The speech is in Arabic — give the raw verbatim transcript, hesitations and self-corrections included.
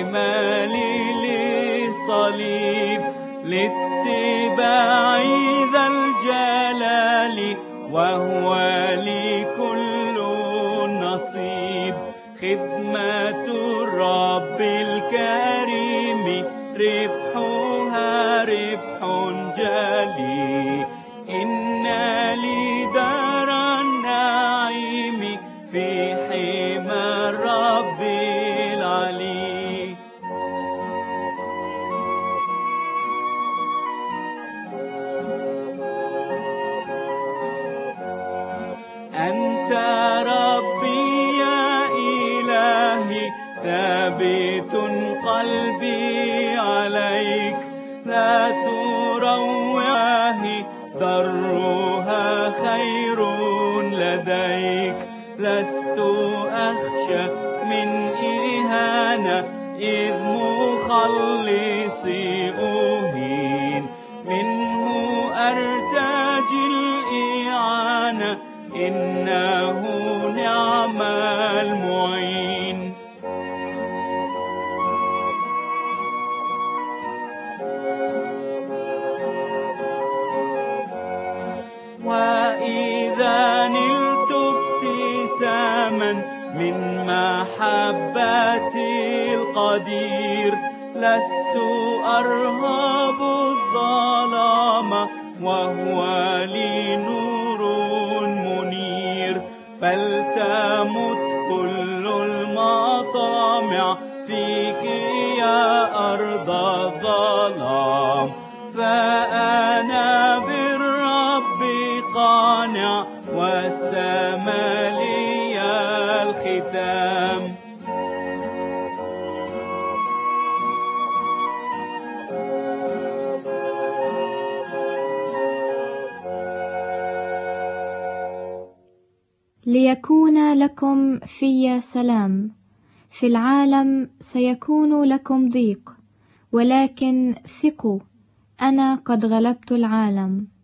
احتمالي للصليب لاتباع ذا الجلال، وهو لي كل نصيب. خدمة الرب الكريم ربحها ربح جلي، إن لي دار النعيم في حمى الرب العلي. أنت ربي يا إلهي، ثابت قلبي عليك، لا تروعه ضرها خير لديك. لست أخشى من إهانة، إذ مخلصي أهين، منه أرتجي الإعانة، إنه نعم المعين. وإذا نلت ابتساما من محبة القدير، لست أرهب الظلام، وهو لي نور منير. فلتمت كل المطامع فيك يا أرض الظلام، فأنا بالرب قانع، والسما لي الختام. ليكون لكم في سلام، في العالم سيكون لكم ضيق، ولكن ثقوا، أنا قد غلبت العالم.